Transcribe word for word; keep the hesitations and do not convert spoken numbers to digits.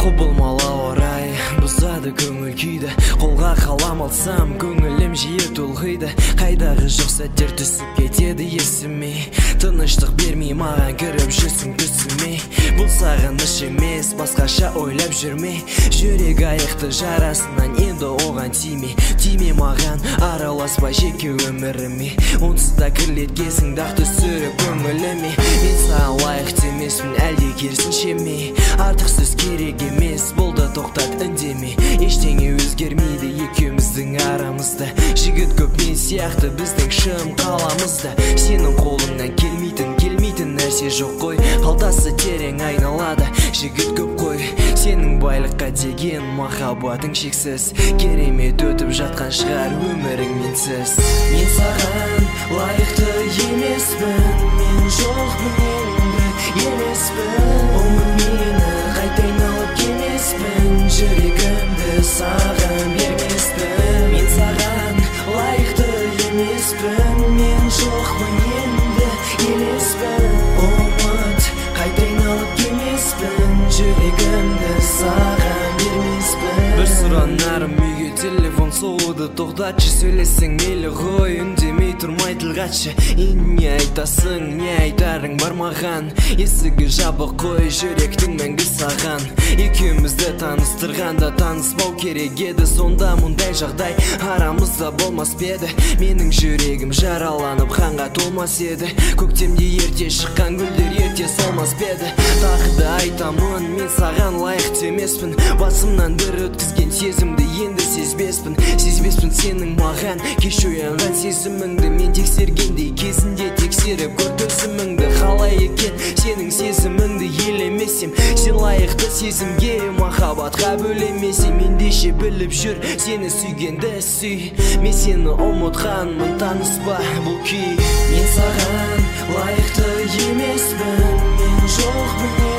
Құбылмалы орай бұзады көңіл күйді, қолға қалам алсам көңілім жиі толғиды. Қайдағы жоқ сәттер түсіп кетеді есіме, тыныштық бермей маған кіріп жүрсің түсіме. Бұл сағыныш емес, басқаша ойлап жүрме. Жүрек аяқты жарасынан енді оған тиме. Тиме маған, араласпа жеке өміріме. Онсыз да кірлеткесің дақты сүріп көңіліме. Мен саған лайықты емеспін, әлде керісінше ме? Артық сөз керек емес, болды тоқтат үндеме. Ештеңе өзгермейді екеуміздің арамызда. Жігіт көп мен сияқты біздің шым қаламызда. Сенің қолыңнан келмейтін, келмейтін нәрсе жоқ қой. Қалтасы терең айналады, жігіт көп қой. Сенің байлыққа деген махаббатың шексіз. Керемет өтіп жатқан шығар өмірің менсіз. Мен саған лайықты емеспін, мен жоқпын енді емеспін. Ұмыт мені қайта айналып келмеспін, жүрегімді саған бермеспін. Мен саған лайықты емеспін, мен жоқпын енді елеспін. Ұмыт қайта айналып келмеспін, жүрегімді саған бермеспін. Бір сұранарым үйге телефон соғуды тоқтатшы, сөйлесең мейлі ғой, үндемей тұрмай тіл қатшы. Енді не айтасың, не айтарың бар маған? Есігі жабық қой, жүректің мәңгі саған. Екеумізді таныстырғанда таныспау керек еді, сонда мұндай жағдай арамызда болмас беді. Менің жүрегім жараланып қанға толмас еді, көктемде ерте шыққан гүлдер ерте солмас беді. Тағы да айтамын, мен саған лайықты емеспін, басымнан бір өткізген сезімді енді сезбеспін. Сезбеспін сенің маған кеш оянған сезіміңді, мен тексергендей кезінде тексеріп көр төсіміңді. Қалай екен сенің сезіміңді елемесем, сен лайықты сезімге махаббатқа бөлемесем. Ендеше біліп жүр, сені сүйгенді сүй, мен сені ұмытқанмын, таныспа бұл күй. Мен саған лайықты емеспін, мен жоқпын